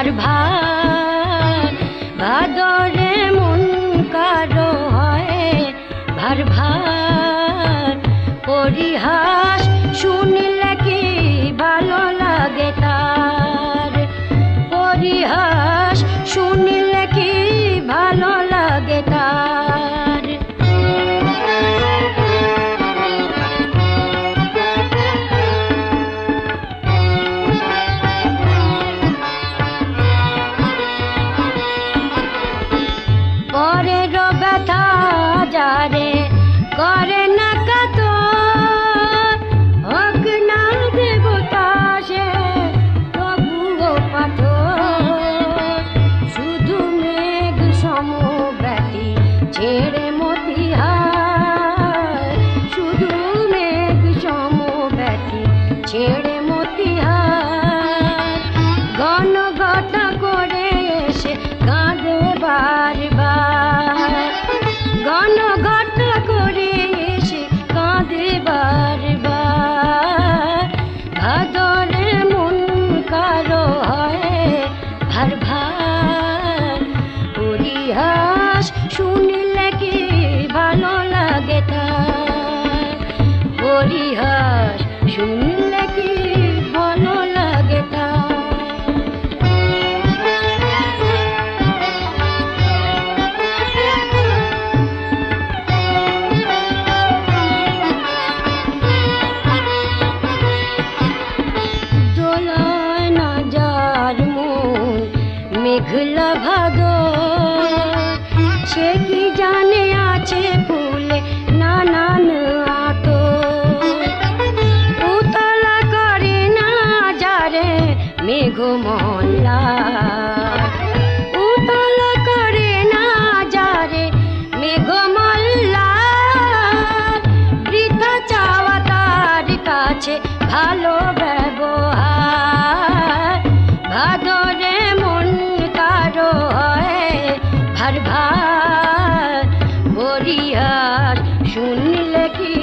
ভার ভার ভাদরে মন কারো হয় ভার ভার পরিহাস শুনলে কি ভালো লাগে তার পরিহাস শুনলে কি ভালো লাগে তার পরের ব্যথা যারে করে না কত হোক না দেবতা সে তবুও পাথর শুধু মেঘ সমব্যথী ছেড়ে মতিহার শুধু মেঘ সমব্যথী ছেড়ে মতিহার ঘন ঘটা করে এসে কাঁদে বারবার ঘন ঘটা করে এসে কাঁদে বারবার ভাদরে মন কারো হয় ভার ভার পরিহাস শুনলে কি ভালো লাগে তার পরিহাস শুনলে কি ভালো লাগে তার মেঘলা ভাদর সে কি জানে আছে ফুলে নানান আতর উতলা করে না যারে মেঘ মল্লা উতলা করে না যারে মেঘ মল্লা বৃথা চাওয়া তার কাছে ভালো ব্যবহার ভাদরে মন কারো হয় ভার ভার পরিহাস শুনলে কি